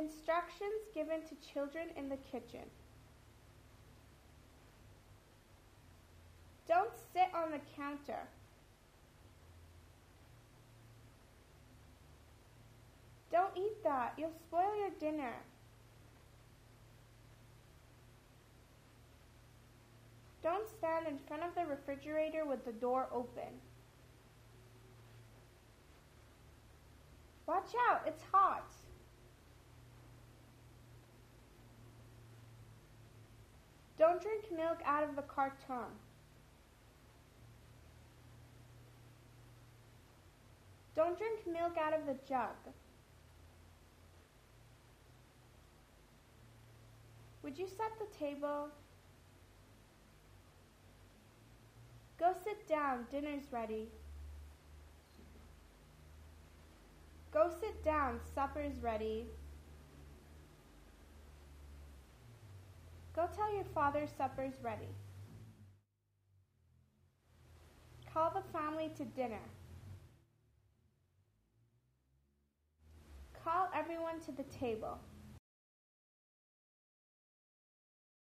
Instructions given to children in the kitchen. Don't sit on the counter. Don't eat that. You'll spoil your dinner. Don't stand in front of the refrigerator with the door open. Watch out, it's hot. Don't drink milk out of the carton. Don't drink milk out of the jug. Would you set the table? Go sit down, dinner's ready. Go sit down, supper's ready. Go tell your father supper's ready. Call the family to dinner. Call everyone to the table.